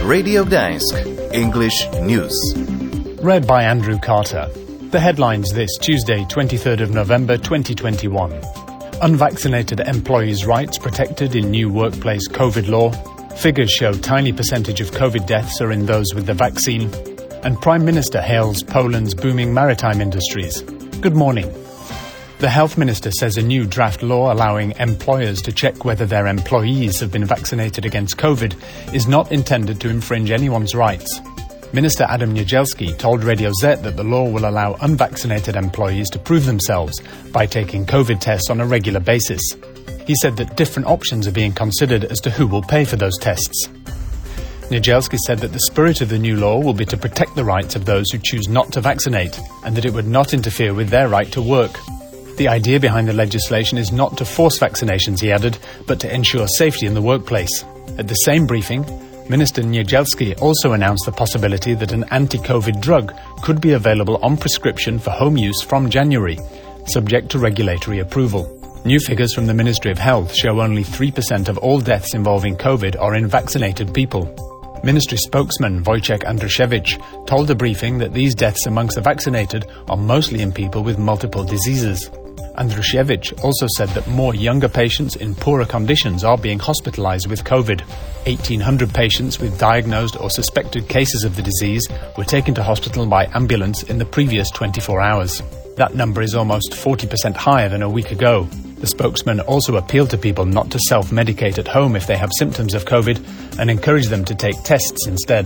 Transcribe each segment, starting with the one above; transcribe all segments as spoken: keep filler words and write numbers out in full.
Radio Gdańsk, English News. Read by Andrew Carter. The headlines this Tuesday, twenty-third of November twenty twenty-one. Unvaccinated employees' rights protected in new workplace COVID law. Figures show tiny percentage of COVID deaths are in those with the vaccine. And Prime Minister hails Poland's booming maritime industries. Good morning. The Health Minister says a new draft law allowing employers to check whether their employees have been vaccinated against COVID is not intended to infringe anyone's rights. Minister Adam Niedzielski told Radio Z that the law will allow unvaccinated employees to prove themselves by taking COVID tests on a regular basis. He said that different options are being considered as to who will pay for those tests. Niedzielski said that the spirit of the new law will be to protect the rights of those who choose not to vaccinate and that it would not interfere with their right to work. The idea behind the legislation is not to force vaccinations, he added, but to ensure safety in the workplace. At the same briefing, Minister Niedzielski also announced the possibility that an anti-COVID drug could be available on prescription for home use from January, subject to regulatory approval. New figures from the Ministry of Health show only three percent of all deaths involving COVID are in vaccinated people. Ministry spokesman Wojciech Andruszewicz told the briefing that these deaths amongst the vaccinated are mostly in people with multiple diseases. Andruszewicz also said that more younger patients in poorer conditions are being hospitalized with COVID. eighteen hundred patients with diagnosed or suspected cases of the disease were taken to hospital by ambulance in the previous twenty-four hours. That number is almost forty percent higher than a week ago. The spokesman also appealed to people not to self-medicate at home if they have symptoms of COVID and encouraged them to take tests instead.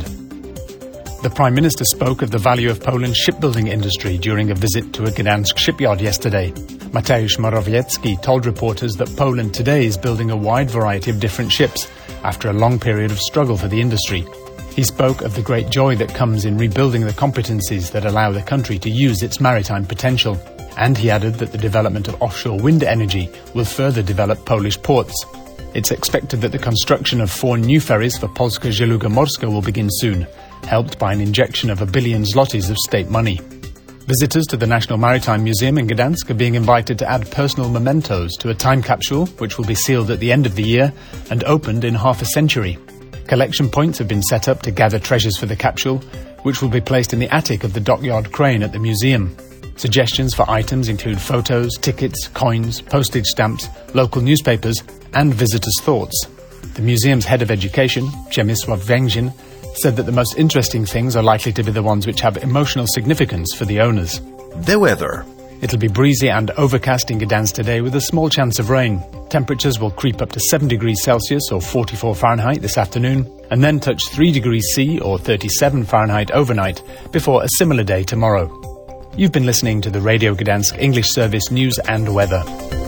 The Prime Minister spoke of the value of Poland's shipbuilding industry during a visit to a Gdansk shipyard yesterday. Mateusz Morawiecki told reporters that Poland today is building a wide variety of different ships after a long period of struggle for the industry. He spoke of the great joy that comes in rebuilding the competencies that allow the country to use its maritime potential. And he added that the development of offshore wind energy will further develop Polish ports. It's expected that the construction of four new ferries for Polska Żegluga Morska will begin soon, helped by an injection of a billion zlotys of state money. Visitors to the National Maritime Museum in Gdansk are being invited to add personal mementos to a time capsule which will be sealed at the end of the year and opened in half a century. Collection points have been set up to gather treasures for the capsule, which will be placed in the attic of the dockyard crane at the museum. Suggestions for items include photos, tickets, coins, postage stamps, local newspapers, and visitors' thoughts. The museum's head of education, Przemysław Węgrzyn, said that the most interesting things are likely to be the ones which have emotional significance for the owners. The weather. It'll be breezy and overcast in Gdansk today with a small chance of rain. Temperatures will creep up to seven degrees Celsius or forty-four Fahrenheit this afternoon, and then touch three degrees C or thirty-seven Fahrenheit overnight before a similar day tomorrow. You've been listening to the Radio Gdansk English Service News and Weather.